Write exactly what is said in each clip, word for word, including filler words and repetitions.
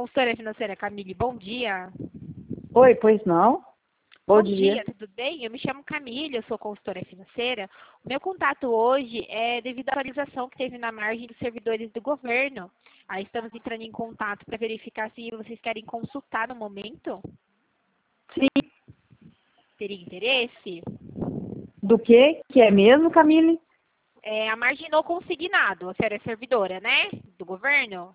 Consultora financeira Camille, bom dia. Oi, pois não? Bom, Bom dia. dia, tudo bem? Eu me chamo Camille, eu sou consultora financeira. O meu contato hoje é devido à atualização que teve na margem dos servidores do governo. Aí estamos entrando em contato para verificar se vocês querem consultar no momento. Sim. Teria interesse? Do que? Que é mesmo, Camille? É, a margem no consignado, a senhora é servidora, né? Do governo?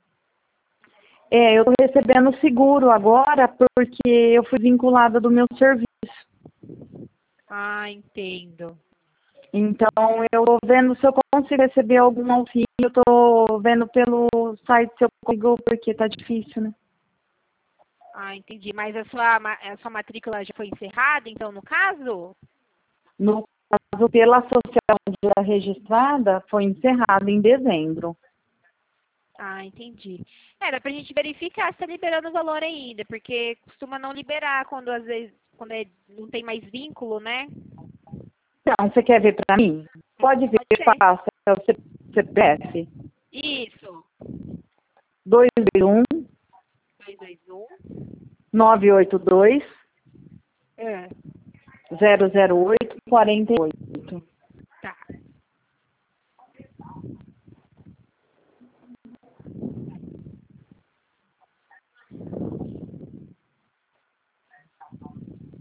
É, eu estou recebendo seguro agora porque eu fui vinculada do meu serviço. Ah, entendo. Então, eu estou vendo se eu consigo receber algum auxílio. Eu estou vendo pelo site se eu consigo, porque está difícil, né? Ah, entendi. Mas a sua, ma- a sua matrícula já foi encerrada, então, no caso? No caso, pela associação já registrada, foi encerrada em dezembro. Ah, entendi. Era pra gente verificar se tá liberando o valor ainda, porque costuma não liberar quando às vezes quando é, não tem mais vínculo, né? Então, você quer ver para mim? Pode ver, Pode ser. passa, é o C P F. Isso. dois dois um, dois dois um. nove oito dois, É. zero zero oito, quatro oito.